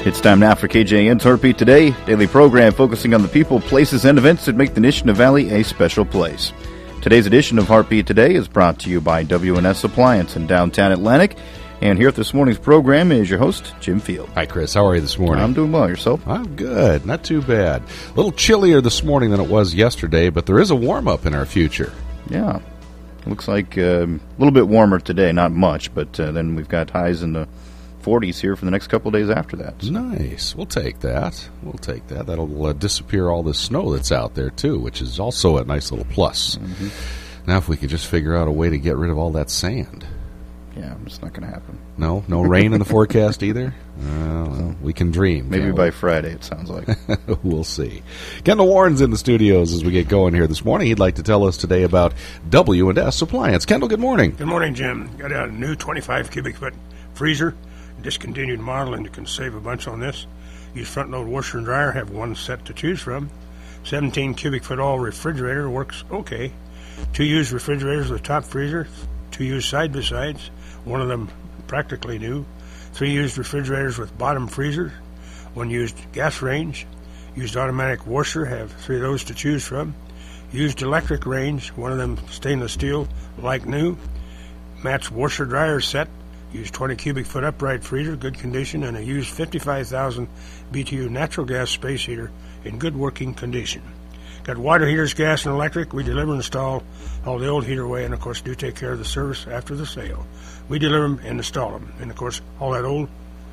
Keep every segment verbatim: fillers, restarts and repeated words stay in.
It's time now for K J N's Heartbeat Today, daily program focusing on the people, places, and events that make the Nishna Valley a special place. Today's edition of Heartbeat Today is brought to you by W and S Appliance in downtown Atlantic. And here at this morning's program is your host, Jim Field. Hi, Chris. How are you this morning? I'm doing well. Yourself? I'm good. Not too bad. A little chillier this morning than it was yesterday, but there is a warm-up in our future. Yeah. Looks like um, a little bit warmer today. Not much, but uh, then we've got highs in the forties here for the next couple of days after that. So. Nice. We'll take that. We'll take that. That'll uh, disappear all the snow that's out there, too, which is also a nice little plus. Mm-hmm. Now, if we could just figure out a way to get rid of all that sand. Yeah, it's not going to happen. No? No rain in the forecast either? Well, well, we can dream. Maybe by Friday, it sounds like. We'll see. Kendall Warren's in the studios as we get going here this morning. He'd like to tell us today about W and S Appliance. Kendall, good morning. Good morning, Jim. Got a new twenty-five cubic foot freezer. Discontinued model, and you can save a bunch on this. Use front load washer and dryer. Have one set to choose from. seventeen cubic foot all refrigerator works okay. Two used refrigerators with top freezer. Two used side by sides. One of them practically new. Three used refrigerators with bottom freezers. One used gas range. Used automatic washer. Have three of those to choose from. Used electric range. One of them stainless steel, like new. Matched washer dryer set. Used twenty cubic foot upright freezer, good condition, and a used fifty-five thousand B T U natural gas space heater in good working condition. Got water heaters, gas, and electric. We deliver and install all the old heater away, and of course do take care of the service after the sale. We deliver them and install them, and of course all that old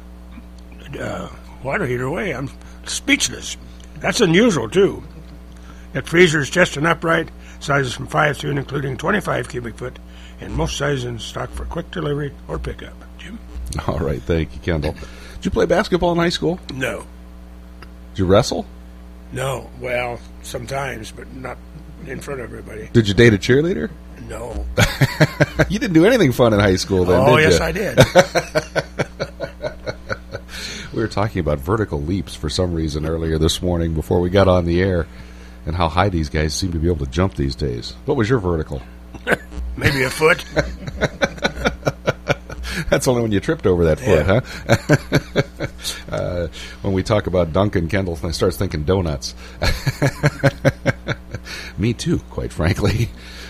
uh, water heater away. I'm speechless. That's unusual too. Got freezers, chest and upright, sizes from five to and including twenty-five cubic foot. And most sizes in stock for quick delivery or pickup. Jim? All right, thank you, Kendall. Did you play basketball in high school? No. Did you wrestle? No. Well, sometimes, but not in front of everybody. Did you date a cheerleader? No. You didn't do anything fun in high school then, oh, did yes, you? I did. We were talking about vertical leaps for some reason earlier this morning before we got on the air and how high these guys seem to be able to jump these days. What was your vertical? Maybe a foot. That's only when you tripped over that foot, yeah. huh? uh, when we talk about Duncan, Kendall starts thinking donuts. Me too, quite frankly.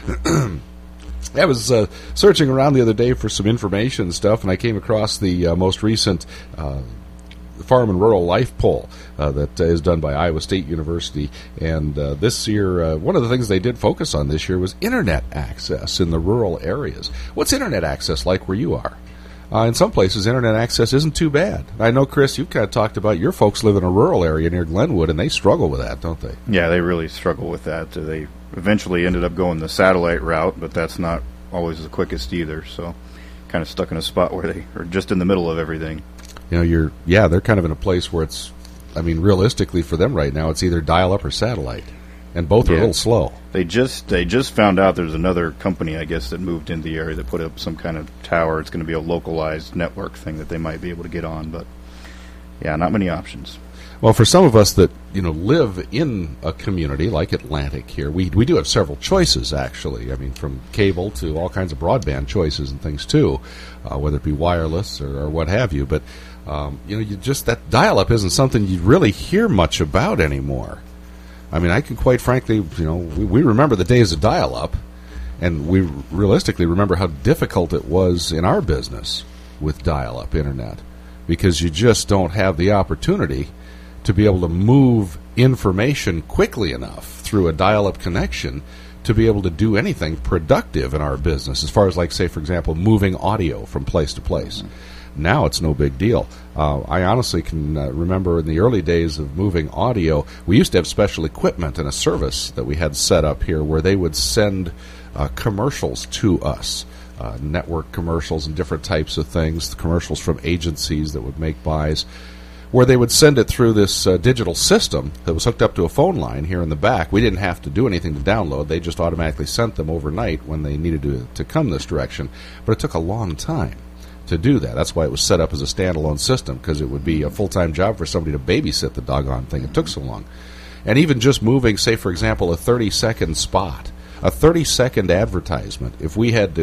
I was uh, searching around the other day for some information and stuff, and I came across the uh, most recent uh, Farm and Rural Life Poll uh, that uh, is done by Iowa State University. And uh, this year, uh, one of the things they did focus on this year was internet access in the rural areas. What's internet access like where you are? Uh, in some places, internet access isn't too bad. I know, Chris, you've kind of talked about your folks live in a rural area near Glenwood, and they struggle with that, don't they? Yeah, they really struggle with that. They eventually ended up going the satellite route, but that's not always the quickest either. So kind of stuck in a spot where they are just in the middle of everything. You know, you're yeah, they're kind of in a place where it's, I mean, realistically for them right now, it's either dial-up or satellite, and both are yeah. a little slow. They just they just found out there's another company, I guess, that moved into the area that put up some kind of tower. It's going to be a localized network thing that they might be able to get on, but yeah, not many options. Well, for some of us that, you know, live in a community like Atlantic here, we we do have several choices, actually. I mean, from cable to all kinds of broadband choices and things, too, uh, whether it be wireless or, or what have you. But, um, you know, you just that dial-up isn't something you really hear much about anymore. I mean, I can quite frankly, you know, we, we remember the days of dial-up, and we realistically remember how difficult it was in our business with dial-up internet, because you just don't have the opportunity to be able to move information quickly enough through a dial-up connection to be able to do anything productive in our business, as far as, like, say, for example, moving audio from place to place. Mm-hmm. Now it's no big deal. Uh, I honestly can uh, remember in the early days of moving audio, we used to have special equipment and a service that we had set up here where they would send uh, commercials to us, uh, network commercials and different types of things, commercials from agencies that would make buys, where they would send it through this uh, digital system that was hooked up to a phone line here in the back. We didn't have to do anything to download. They just automatically sent them overnight when they needed to, to come this direction. But it took a long time to do that. That's why it was set up as a standalone system, because it would be a full-time job for somebody to babysit the doggone thing. It took so long. And even just moving, say, for example, a thirty-second spot, a thirty-second advertisement, if we had to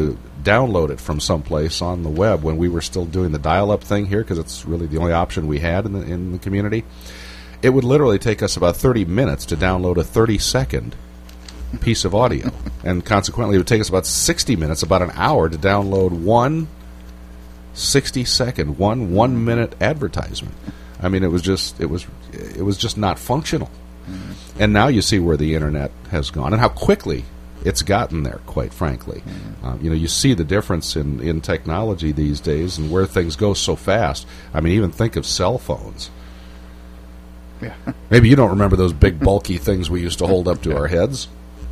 download it from someplace on the web when we were still doing the dial-up thing here, because it's really the only option we had in the, in the community, it would literally take us about thirty minutes to download a thirty-second piece of audio. And consequently, it would take us about sixty minutes, about an hour, to download one sixty-second, one one-minute advertisement. I mean, it was just it was it was just not functional. Mm-hmm. And now you see where the internet has gone and how quickly it's gotten there, quite frankly. Mm-hmm. Um, you know, you see the difference in, in technology these days and where things go so fast. I mean, even think of cell phones. Yeah. Maybe you don't remember those big, bulky things we used to hold up to our heads.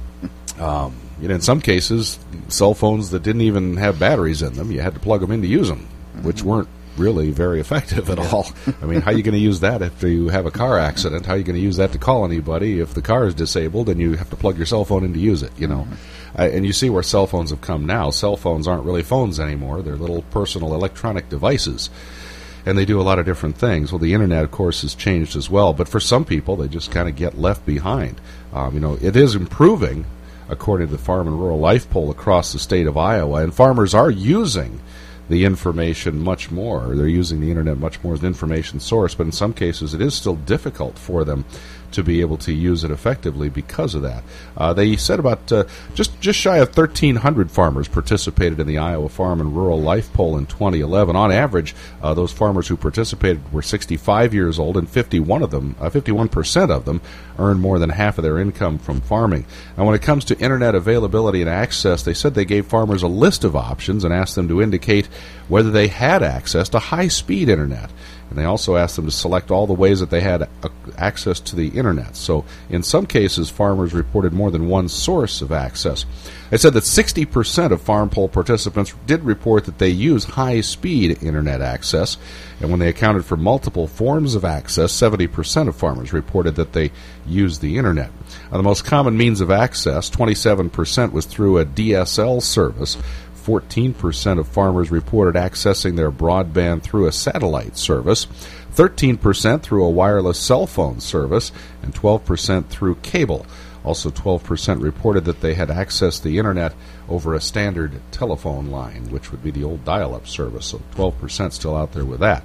Um, you know, in some cases, cell phones that didn't even have batteries in them, you had to plug them in to use them, mm-hmm. which weren't really very effective at all. I mean, how are you going to use that if you have a car accident? How are you going to use that to call anybody if the car is disabled and you have to plug your cell phone in to use it, you know? Mm-hmm. Uh, and you see where cell phones have come now. Cell phones aren't really phones anymore. They're little personal electronic devices. And they do a lot of different things. Well, the internet, of course, has changed as well. But for some people, they just kind of get left behind. Um, you know, it is improving, according to the Farm and Rural Life poll across the state of Iowa. And farmers are using the information much more. They're using the internet much more as an information source. But in some cases, it is still difficult for them to be able to use it effectively because of that. Uh, they said about uh, just just shy of thirteen hundred farmers participated in the Iowa Farm and Rural Life poll in twenty eleven. On average, uh, those farmers who participated were sixty-five years old, and fifty-one of them, uh, fifty-one percent of them, earned more than half of their income from farming. And when it comes to internet availability and access, they said they gave farmers a list of options and asked them to indicate whether they had access to high-speed internet. And they also asked them to select all the ways that they had uh, access to the internet. So in some cases, farmers reported more than one source of access. They said that sixty percent of farm poll participants did report that they use high-speed internet access. And when they accounted for multiple forms of access, seventy percent of farmers reported that they used the internet. Now, the most common means of access, twenty-seven percent, was through a D S L service. fourteen percent of farmers reported accessing their broadband through a satellite service, thirteen percent through a wireless cell phone service, and twelve percent through cable. Also, twelve percent reported that they had accessed the internet over a standard telephone line, which would be the old dial-up service, so twelve percent still out there with that.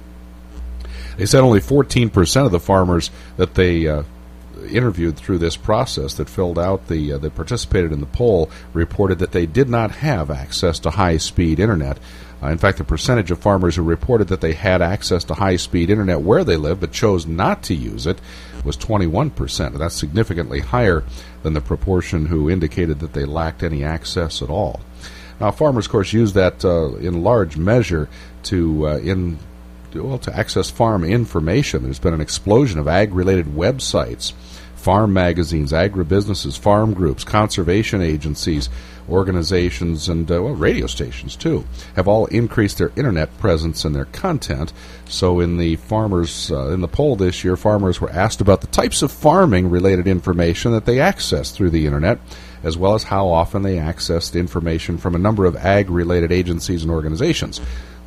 They said only fourteen percent of the farmers that they uh, interviewed through this process that filled out the uh, that participated in the poll reported that they did not have access to high-speed internet. Uh, in fact, the percentage of farmers who reported that they had access to high-speed internet where they live but chose not to use it was twenty-one percent. And that's significantly higher than the proportion who indicated that they lacked any access at all. Now, farmers, of course, use that uh, in large measure to uh, in well to access farm information. There's been an explosion of ag-related websites, farm magazines, agribusinesses, farm groups, conservation agencies, organizations, and uh, well, radio stations, too, have all increased their internet presence and their content. So in the farmers, uh, in the poll this year, farmers were asked about the types of farming-related information that they access through the internet, as well as how often they accessed information from a number of ag-related agencies and organizations.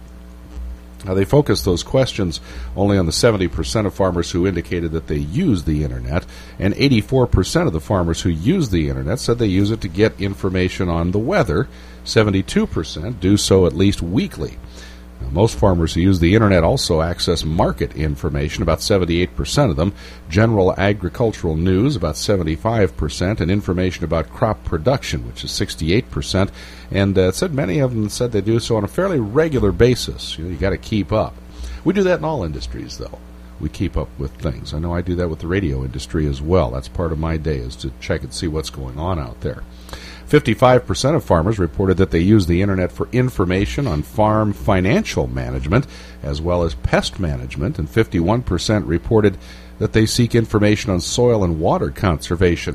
Now, they focused those questions only on the seventy percent of farmers who indicated that they use the internet, and eighty-four percent of the farmers who use the internet said they use it to get information on the weather. seventy-two percent do so at least weekly. Now, most farmers who use the internet also access market information, about seventy-eight percent of them, general agricultural news, about seventy-five percent, and information about crop production, which is sixty-eight percent. And uh, said many of them said they do so on a fairly regular basis. You know, you got to keep up. We do that in all industries, though. We keep up with things. I know I do that with the radio industry as well. That's part of my day, is to check and see what's going on out there. fifty-five percent of farmers reported that they use the internet for information on farm financial management as well as pest management, and fifty-one percent reported that they seek information on soil and water conservation.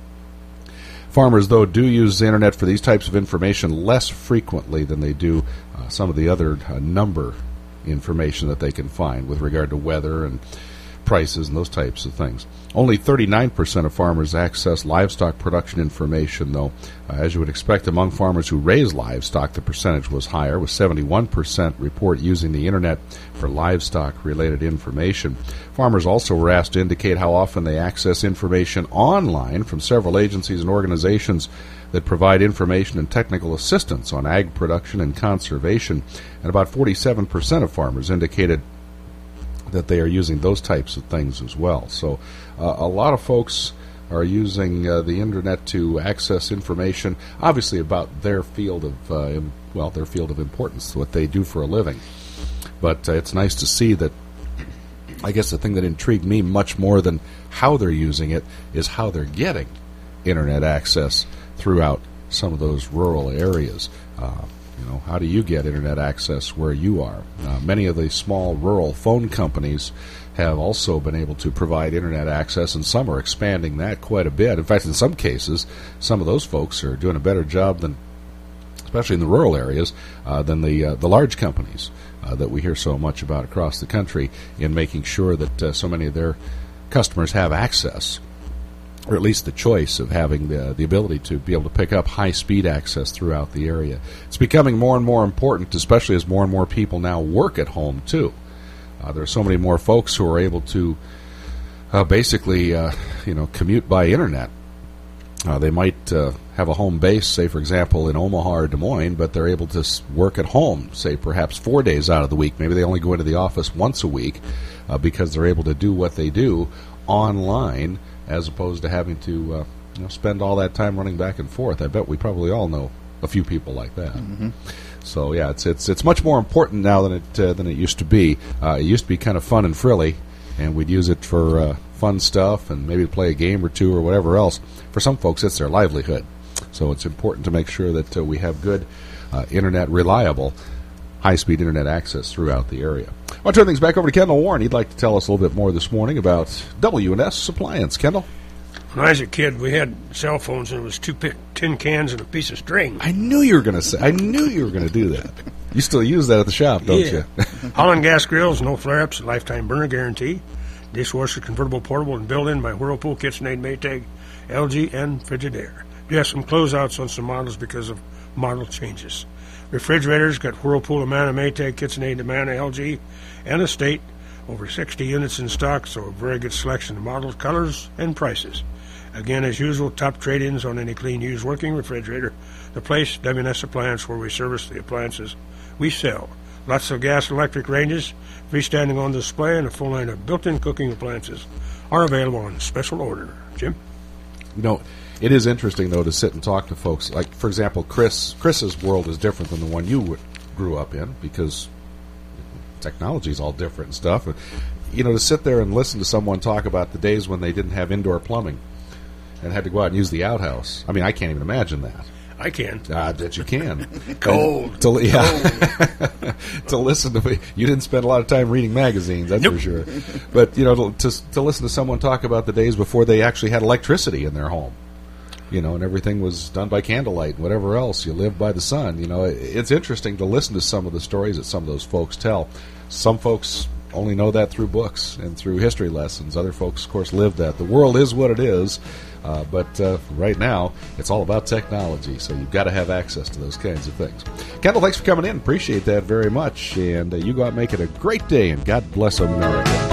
Farmers, though, do use the internet for these types of information less frequently than they do uh, some of the other uh, number information that they can find with regard to weather and prices and those types of things. Only thirty-nine percent of farmers access livestock production information, though. Uh, as you would expect, among farmers who raise livestock, the percentage was higher, with seventy-one percent report using the internet for livestock-related information. Farmers also were asked to indicate how often they access information online from several agencies and organizations that provide information and technical assistance on ag production and conservation, and about forty-seven percent of farmers indicated that they are using those types of things as well. So uh, a lot of folks are using uh, the internet to access information, obviously about their field of uh, im- well, their field of importance, what they do for a living. But uh, it's nice to see that. I guess the thing that intrigued me much more than how they're using it is how they're getting internet access throughout some of those rural areas. Uh, you know, how do you get internet access where you are? Uh, many of the small rural phone companies have also been able to provide internet access, and some are expanding that quite a bit. In fact, in some cases, some of those folks are doing a better job than, especially in the rural areas, uh, than the uh, the large companies uh, that we hear so much about across the country in making sure that uh, so many of their customers have access, or at least the choice of having the the ability to be able to pick up high-speed access throughout the area. It's becoming more and more important, especially as more and more people now work at home, too. Uh, there are so many more folks who are able to uh, basically, uh, you know, commute by internet. Uh, they might uh, have a home base, say, for example, in Omaha or Des Moines, but they're able to s- work at home, say, perhaps four days out of the week. Maybe they only go into the office once a week uh, because they're able to do what they do online, as opposed to having to uh, you know, spend all that time running back and forth. I bet we probably all know a few people like that. Mm-hmm. So yeah, it's it's it's much more important now than it uh, than it used to be. Uh, it used to be kind of fun and frilly, and we'd use it for uh, fun stuff and maybe play a game or two or whatever else. For some folks, it's their livelihood. So it's important to make sure that uh, we have good uh, internet, reliable, high-speed internet access throughout the area. I want to turn things back over to Kendall Warren. He'd like to tell us a little bit more this morning about W and S Appliance. Kendall? When I was a kid, we had cell phones, and it was two pi- tin cans and a piece of string. I knew you were going to say. I knew you were going to do that. You still use that at the shop, don't yeah. you? Holland gas grills, no flare-ups, lifetime burner guarantee. Dishwasher convertible, portable, and built-in by Whirlpool, KitchenAid, Maytag, L G, and Frigidaire. We have some closeouts on some models because of model changes. Refrigerators got Whirlpool, Amana, Maytag, KitchenAid, Amana, L G, and Estate. Over sixty units in stock, so a very good selection of models, colors, and prices. Again, as usual, top trade-ins on any clean, used, working refrigerator. The place, W and S Appliance, where we service the appliances we sell. Lots of gas and electric ranges, freestanding on display, and a full line of built-in cooking appliances are available on special order. Jim? You know, it is interesting, though, to sit and talk to folks. Like, for example, Chris. Chris's world is different than the one you grew up in because technology is all different and stuff. You know, to sit there and listen to someone talk about the days when they didn't have indoor plumbing and had to go out and use the outhouse. I mean, I can't even imagine that. I can. I bet you can. Cold. To, yeah. to listen to me. You didn't spend a lot of time reading magazines, that's nope. for sure. But, you know, to, to to listen to someone talk about the days before they actually had electricity in their home, you know, and everything was done by candlelight and whatever else. You lived by the sun. You know, it, it's interesting to listen to some of the stories that some of those folks tell. Some folks only know that through books and through history lessons. Other folks, of course, live that. The world is what it is. Uh, but uh, right now, it's all about technology, so you've got to have access to those kinds of things. Kendall, thanks for coming in. Appreciate that very much. And uh, you go out and make it a great day, and God bless America.